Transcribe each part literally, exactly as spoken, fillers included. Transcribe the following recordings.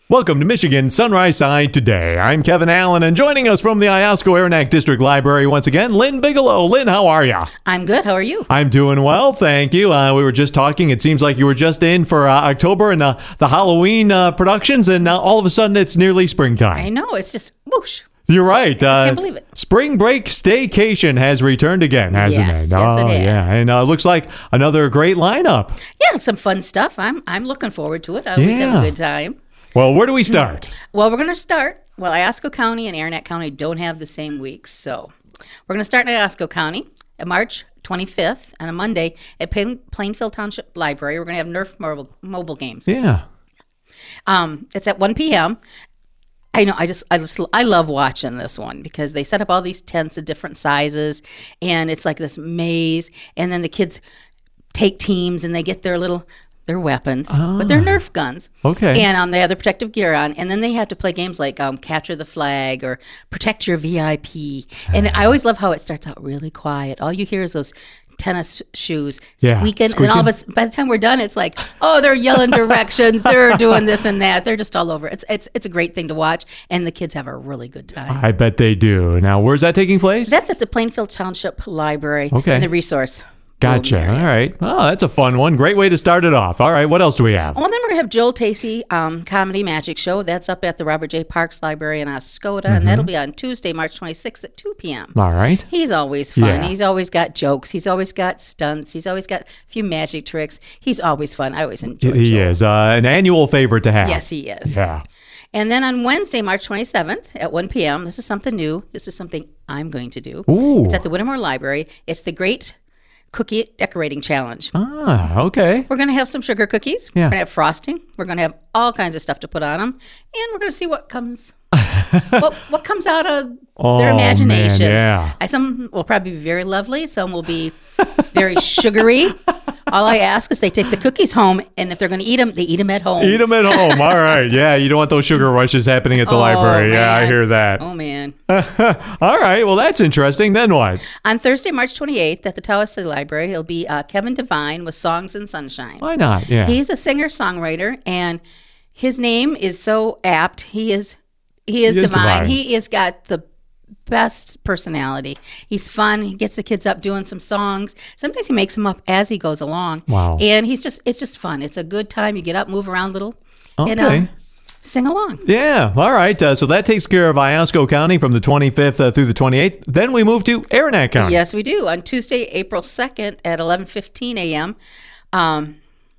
Welcome to Michigan Sunrise Side Today. I'm Kevin Allen, and joining us from the Iosco Aranac District Library once again, Lynn Bigelow. Lynn, how are you? I'm good. How are you? I'm doing well, thank you. Uh, we were just talking. It seems like you were just in for uh, October and uh, the Halloween uh, productions, and now all of a sudden it's nearly springtime. I know. It's just whoosh. You're right. I just uh, can't believe it. Spring break staycation has returned again, hasn't yes, it? Yes, oh, it has. yeah. And uh, looks like another great lineup. Yeah, some fun stuff. I'm I'm looking forward to it. I always Yeah. have a good time. Well, where do we start? Well, we're going to start. Well, Iosco County and Aranac County don't have the same weeks, so we're going to start in Iosco County on March twenty-fifth on a Monday at Plain, Plainfield Township Library. We're going to have Nerf mobile, mobile games. Yeah. Um, it's at one p.m. I know. I just, I just, I love watching this one because they set up all these tents of different sizes, and it's like this maze. And then the kids take teams, and they get their little, their weapons, Oh. but they're Nerf guns. Okay. And um, they have their protective gear on, and then they have to play games like um, capture the flag or protect your V I P. And I always love how it starts out really quiet. All you hear is those tennis shoes Yeah, squeaking, squeaking. and all of us. By the time we're done, it's like, oh, they're yelling directions, they're doing this and that, they're just all over. It's it's it's a great thing to watch, and the kids have a really good time. I bet they do. Now, where's that taking place? That's at the Plainfield Township Library. Okay. In the resource. Gotcha. room All area. right. Oh, that's a fun one. Great way to start it off. All right. What else do we have? Well, then we're going to have Joel Tacey um, Comedy Magic Show. That's up at the Robert J. Parks Library in Oscoda, and that'll be on Tuesday, March twenty-sixth at two p.m. All right. He's always fun. Yeah. He's always got jokes. He's always got stunts. He's always got a few magic tricks. He's always fun. I always enjoy He Joel. is uh, an annual favorite to have. Yes, he is. Yeah. And then on Wednesday, March twenty-seventh at one p.m., this is something new. This is something I'm going to do. Ooh. It's at the Whittemore Library. It's the Great Cookie Decorating Challenge. Ah, okay. We're going to have some sugar cookies. Yeah. We're going to have frosting. We're going to have all kinds of stuff to put on them. And we're going to see what comes what, what comes out of Oh, their imaginations. man, yeah. I, some will probably be very lovely. Some will be very sugary. All I ask is they take the cookies home, and if they're going to eat them, they eat them at home. Eat them at home. All right. Yeah. You don't want those sugar rushes happening at the Oh, library. Yeah, I man. hear that. Oh, man. All right. Well, that's interesting. Then what? On Thursday, March twenty-eighth at the Tawas City Library, it'll be uh, Kevin Devine with Songs and Sunshine. Why not? Yeah. He's a singer-songwriter, and his name is so apt. He is he is, He is divine. divine. He has got the best personality. He's fun. He gets the kids up doing some songs. Sometimes he makes them up as he goes along. Wow. And he's just it's just fun. It's a good time. You get up, move around a little, and Okay. uh, sing along. Yeah. All right. Uh, so that takes care of Iosco County from the twenty-fifth uh, through the twenty-eighth. Then we move to Aranac County. Yes, we do. On Tuesday, April second at eleven fifteen a.m. Um,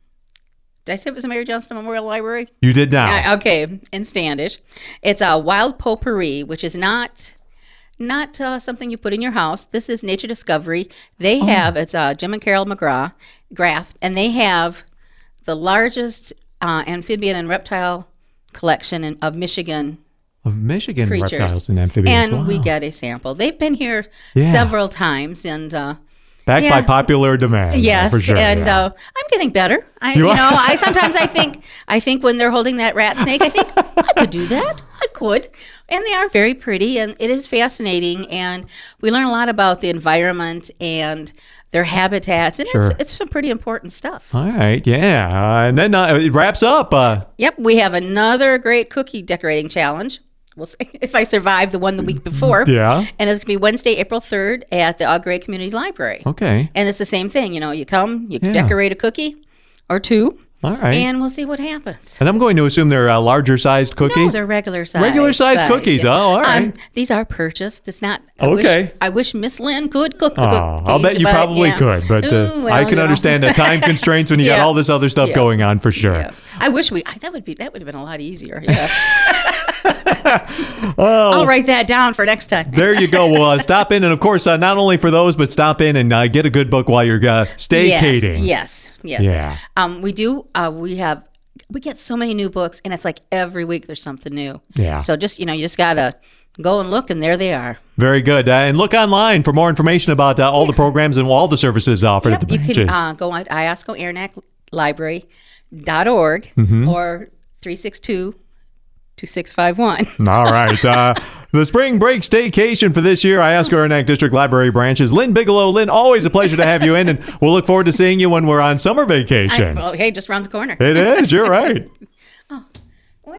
did I say it was the Mary Johnston Memorial Library? You did now. Uh, okay, in Standish. It's a wild potpourri, which is not not uh, something you put in your house. This is Nature Discovery. They Oh. have, it's uh, Jim and Carol McGrath, Graff, and they have the largest uh, amphibian and reptile collection in, of Michigan Of Michigan creatures. reptiles and amphibians. And we Wow. get a sample. They've been here Yeah. several times, and uh, Backed yeah. by popular demand. yes, For sure. and yeah. uh, I'm getting better. I, You you, are? know, I sometimes I think I think when they're holding that rat snake, I think I could do that. I could, and they are very pretty, and it is fascinating, and we learn a lot about the environment and their habitats, and Sure. it's it's some pretty important stuff. All right. Yeah. Uh, and then uh, it wraps up. Uh, Yep, we have another great cookie decorating challenge. We'll see if I survive the one the week before. Yeah. And it's going to be Wednesday, April third at the Augrey Community Library. okay. And it's the same thing. You know, you come, you Yeah. decorate a cookie or two, All right. And, and we'll see what happens. I'm going to assume they're uh, larger sized cookies. No, they're regular size. Regular sized cookies. Oh, all right. Um, these are purchased. It's not. I Okay. Wish, I wish Miss Lynn could cook the Oh, cookies. I'll bet you but, probably yeah. could, but uh, Ooh, well, I can you know. understand the time constraints when you got Yeah. all this other stuff Yeah. going on for sure. Yeah. I wish we. I, that would be. That would have been a lot easier. Yeah. Oh, I'll write that down for next time. there you go. Well, uh, stop in, and of course, uh, not only for those, but stop in and uh, get a good book while you're uh, staycating. Yes. Yes. Yes. Yeah. Um. We do. Uh. We have. We get so many new books, and it's like every week there's something new. Yeah. So just you know, you just gotta go and look, and there they are. Very good. Uh, and look online for more information about uh, all the programs and all the services offered at the you branches. can uh, go on iosco aranac library dot org Mm-hmm. or three six two, two six five one. All right. Uh, the spring break staycation for this year, Iosco Aranac District Library branches. Lynn Bigelow. Lynn, always a pleasure to have you in, and we'll look forward to seeing you when we're on summer vacation. Well, hey, just around the corner. It is. You're right.